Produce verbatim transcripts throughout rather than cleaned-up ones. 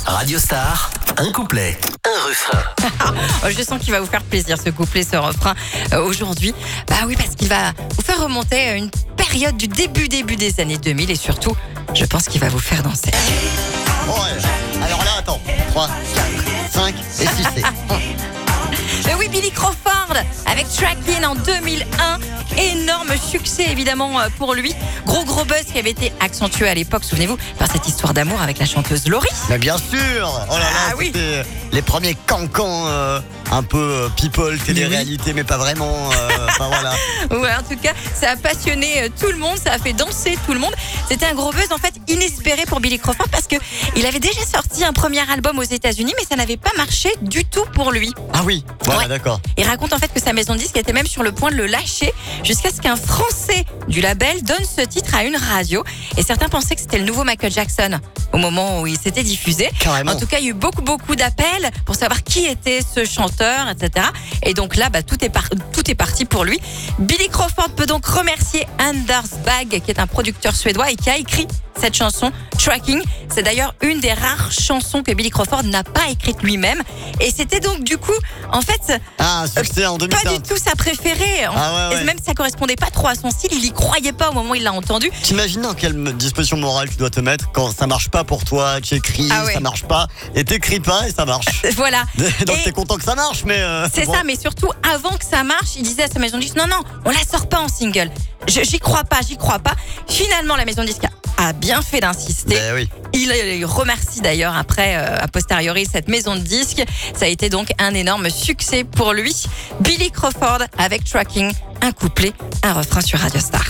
Radio Star, un couplet, un refrain. Je sens qu'il va vous faire plaisir ce couplet, ce refrain euh, aujourd'hui. Bah oui, parce qu'il va vous faire remonter à une période du début début des années deux mille et surtout, je pense qu'il va vous faire danser. Ouais. Alors là, attends. trois, quatre, cinq et six. Et... Mais oui, Billy Crawford avec Tracking en deux mille un. Énorme succès évidemment pour lui. Gros gros buzz qui avait été accentué à l'époque, souvenez-vous, par cette histoire d'amour avec la chanteuse Laurie. Mais bien sûr. Oh là là, Ah oui. c'était les premiers cancans euh, un peu euh, people, télé-réalité, mais pas vraiment. euh, Enfin voilà. Ouais, en tout cas, ça a passionné euh, tout le monde, ça a fait danser tout le monde. C'était un gros buzz en fait inespéré pour Billy Crawford parce que il avait déjà sorti un premier album aux États-Unis, mais ça n'avait pas marché du tout pour lui. Ah oui. Voilà, Ouais. d'accord. Il raconte en fait que sa maison de disques était même sur le point de le lâcher jusqu'à ce qu'un Français du label donne ce titre à une radio. Et certains pensaient que c'était le nouveau Michael Jackson au moment où il s'était diffusé. Carrément. En tout cas, il y a eu beaucoup beaucoup d'appels pour savoir qui était ce chanteur, et cetera. Et donc là, bah, tout est par- tout est parti pour lui. Billy Crawford peut donc remercier Anders Bagge, qui est un producteur suédois et qui a écrit cette chanson Tracking. C'est d'ailleurs une des rares chansons que Billy Crawford n'a pas écrite lui-même. Et c'était donc du coup, en fait, Ah, un succès en deux mille pas quinze. du tout sa préférée. Ah ouais, ouais. Et même ça correspondait pas trop à son style. Il y croyait pas au moment où il l'a entendu. T'imagines dans quelle disposition morale tu dois te mettre quand ça marche pas pour toi, tu écris, Ah ouais. ça marche pas, et t'écris pas et ça marche. Voilà. Donc Et t'es content que ça marche, mais... euh, c'est bon. ça, mais surtout avant que ça marche, il disait à sa maison de disque non, non, on la sort pas en single. Je- J'y crois pas, j'y crois pas. Finalement, la maison de disque a, a bien fait d'insister. Ben oui. Il, il remercie d'ailleurs après, euh, a posteriori, cette maison de disques. Ça a été donc un énorme succès pour lui. Billy Crawford avec Tracking, un couplet, un refrain sur Radio Star.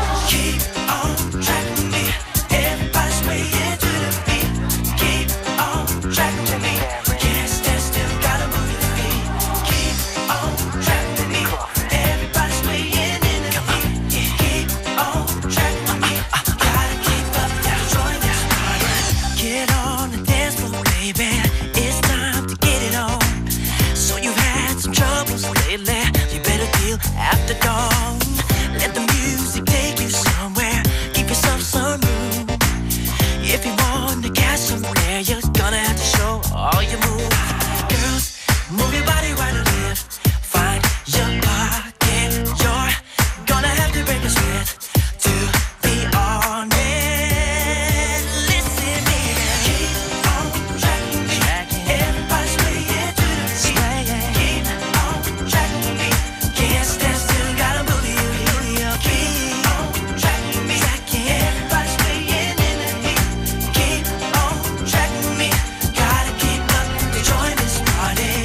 Get on the dance floor, baby. It's time to get it on. So you've had some troubles lately. You better deal after dawn. Let the music take you somewhere. Give yourself some room. If you want to catch somewhere, you're gonna have to show all your moves. Girls, move your body right to left. Find your pocket. You're gonna have to break a sweat to be on it. Listen, baby. Keep on tracking me. Everybody's swaying to the beat. Keep on tracking me. Can't stand still, gotta move you. Keep on tracking me. Everybody's swaying in the heat. Keep on tracking me. Gotta keep up, join this party.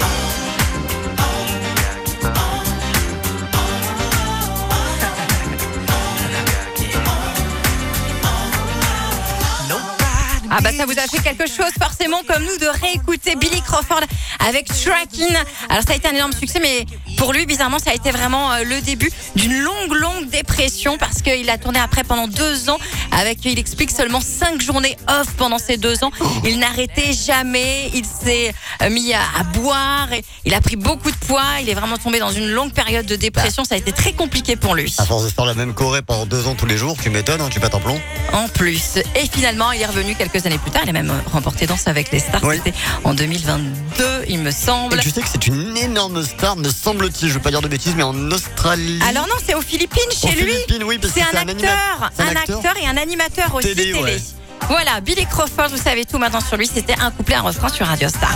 Ah bah ça vous a fait quelque chose forcément comme nous de réécouter Billy Crawford avec Tracking. Alors ça a été un énorme succès, mais pour lui bizarrement ça a été vraiment euh, le début d'une longue longue dépression parce qu'il a tourné après pendant deux ans avec, il explique, seulement cinq journées off pendant ces deux ans. Il n'arrêtait jamais, il s'est euh, mis à, à boire, et il a pris beaucoup de poids, il est vraiment tombé dans une longue période de dépression. Ça a été très compliqué pour lui. À force de faire la même choré pendant deux ans tous les jours, tu m'étonnes, hein, tu pètes un plomb. En plus. Et finalement, il est revenu quelques années plus tard. Il a même remporté Danse avec les stars. Oui. C'était en deux mille vingt-deux, il me semble. Et tu sais que c'est une énorme star, me semble-t-il, je veux pas dire de bêtises, mais en Australie. Alors non, c'est aux Philippines, chez Aux lui. Philippines, oui, parce c'est que un c'est un acteur, anima- c'est un un acteur. acteur et un animateur aussi Télé, télé. ouais. Voilà, Billy Crawford, vous savez tout maintenant sur lui. C'était un couplet, un refrain sur Radio Star.